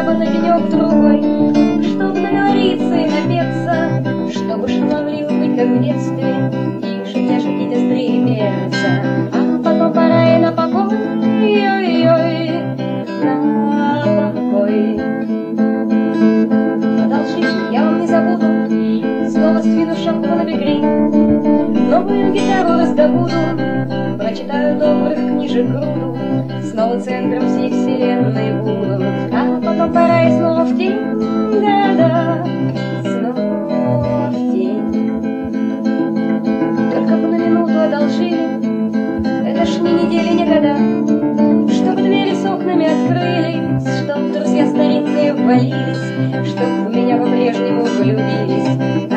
бы на денек другой, чтобы наговориться и напеться, чтобы шаловливо быть, как в детстве, и шутить о стреле перца. А потом пора и на покой, ой-ой-ой, на покой. Одолжите, я вам не забуду, снова сдвину шапку на бекрень, новую гитару раздобуду, прочитаю добрых книжек груду, снова центром всей вселенной буду. А потом пора и снова в день, да-да, снова в день. Только бы на минуту одолжили, это ж ни недели, ни года, чтоб двери с окнами открылись, чтоб друзья старинные ввалились, чтоб в меня по-прежнему влюбились.